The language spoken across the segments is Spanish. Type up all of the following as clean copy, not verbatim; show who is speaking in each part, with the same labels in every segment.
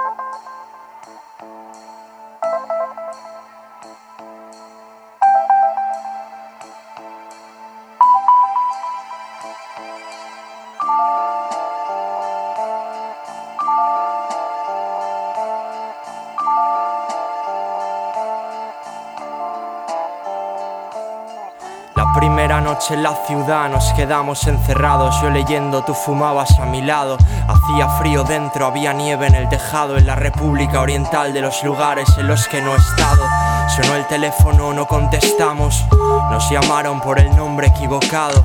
Speaker 1: La primera noche en la ciudad nos quedamos encerrados. Yo leyendo, tú fumabas a mi lado. Hacía frío dentro, había nieve en el tejado. En la República Oriental, de los lugares en los que no he estado. Sonó el teléfono, no contestamos. Nos llamaron por el nombre equivocado.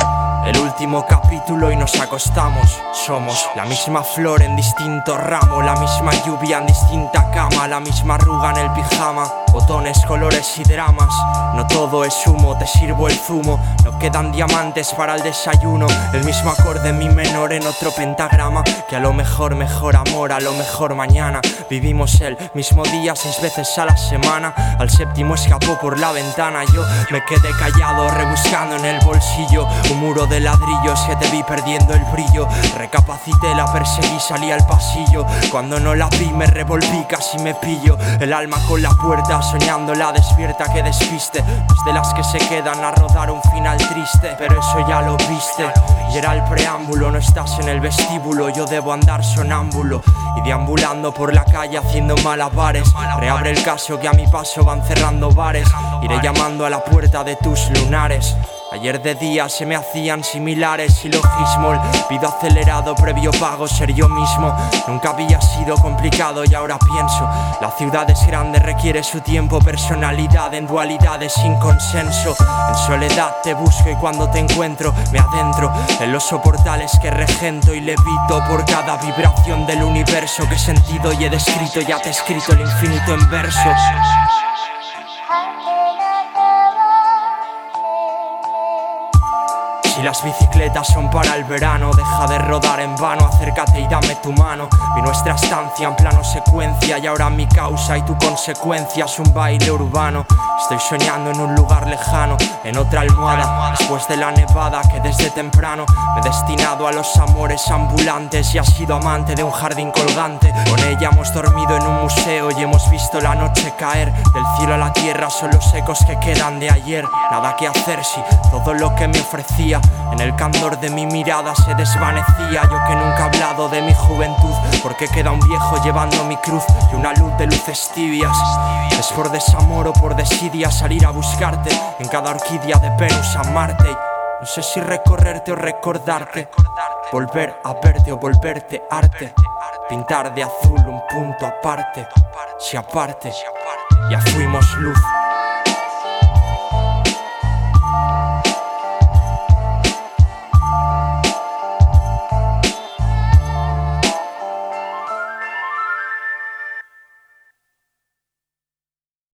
Speaker 1: El último capítulo y nos acostamos. Somos la misma flor en distinto ramo, la misma lluvia en distinta cama, la misma arruga en el pijama, botones, colores y dramas. No todo es humo, te sirvo el zumo. No quedan diamantes para el desayuno. El mismo acorde en mi menor en otro pentagrama. Que a lo mejor mejor amor, a lo mejor mañana. Vivimos el mismo día 6 veces a la semana. Al séptimo escapó por la ventana. Yo me quedé callado rebuscando en el bolsillo un muro de ladrillos que te vi perdiendo el brillo. Recapacité, la perseguí, salí al pasillo. Cuando no la vi me revolví, casi me pillo. El alma con la puerta, soñando la despierta que despiste. Es de las que se quedan a rodar un final triste. Pero eso ya lo viste, y era el preámbulo. No estás en el vestíbulo, yo debo andar sonámbulo. Y deambulando por la calle haciendo malabares. Reabre el caso que a mi paso van cerrando bares. Iré llamando a la puerta de tus lunares. Ayer de día se me hacían similares silogismo. El pido acelerado, previo pago, ser yo mismo. Nunca había sido complicado y ahora pienso. La ciudad es grande, requiere su tiempo. Personalidad en dualidades sin consenso. En soledad te busco y cuando te encuentro me adentro en los soportales que regento y levito por cada vibración del universo que he sentido y he descrito. Ya te he escrito el infinito en versos. Si las bicicletas son para el verano, deja de rodar en vano, acércate y dame tu mano. Vi nuestra estancia en plano secuencia y ahora mi causa y tu consecuencia es un baile urbano. Estoy soñando en un lugar lejano, en otra almohada, después de la nevada que desde temprano me he destinado a los amores ambulantes y has sido amante de un jardín colgante. Con ella hemos dormido en un museo y hemos visto la noche caer. Del cielo a la tierra son los ecos que quedan de ayer. Nada que hacer si todo lo que me ofrecía en el candor de mi mirada se desvanecía. Yo que nunca he hablado de mi juventud, porque queda un viejo llevando mi cruz y una luz de luces tibias. Es por desamor o por desidia salir a buscarte en cada orquídea de Venus, amarte. No sé si recorrerte o recordarte, volver a verte o volverte arte. Pintar de azul un punto aparte, si aparte ya fuimos luz.